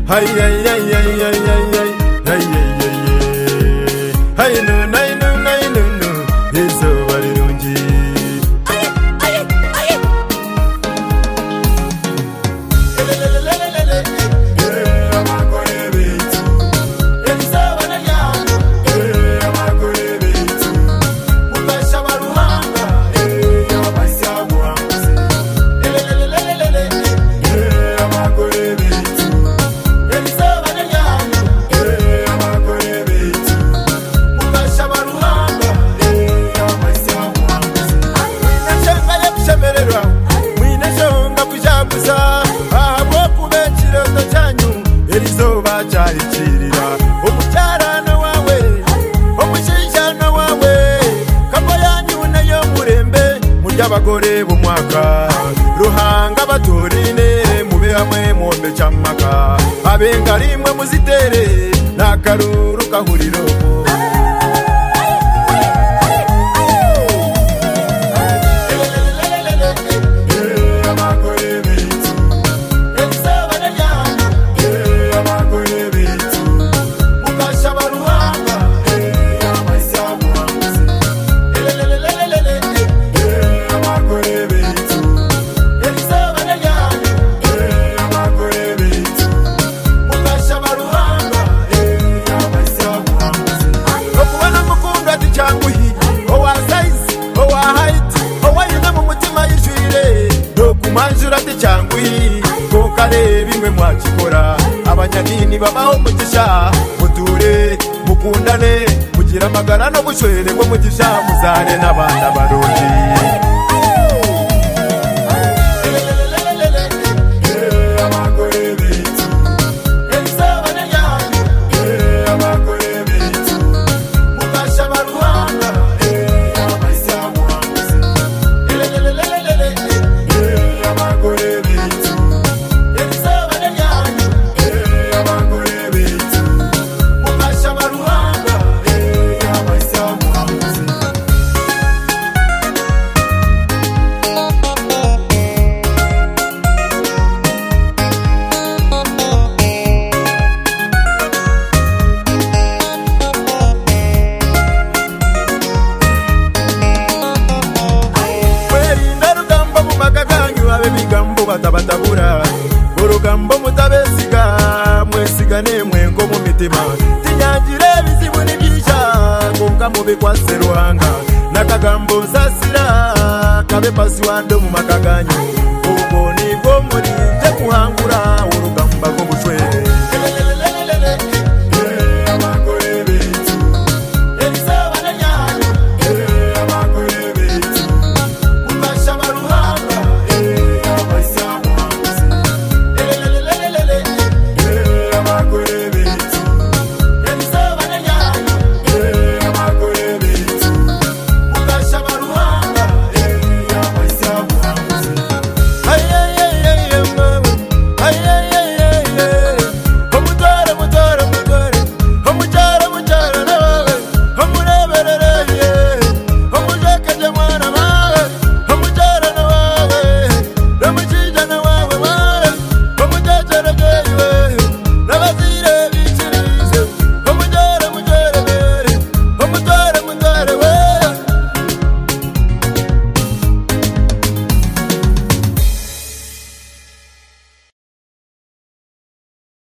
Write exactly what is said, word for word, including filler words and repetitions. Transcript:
Hey hey hey hey hey hey hey hey hey hey no no no no no no izo barirungi charikirira umucyarana wawe umushishana wawe kaboyanyu nayo murembe muryabagore bumwaka ruhanga batorine mube hamwe mombe chamaka abenga rimwe muzitere nakaruru kahuriro manjurate cyangwi ko kare bimwe mwakikora abanyadini babaho mugisha muture mukundane mugira amagara no gushwere ngo mugisha muzane n'abana barundi batabatabura urugambo mutabesiga mwesigane mwengo mu mitima tinyagire bizibu n'ibyisha ngombwa mubikwase ruhanga nakagambo sasira kabe pasiwando mu makaganyo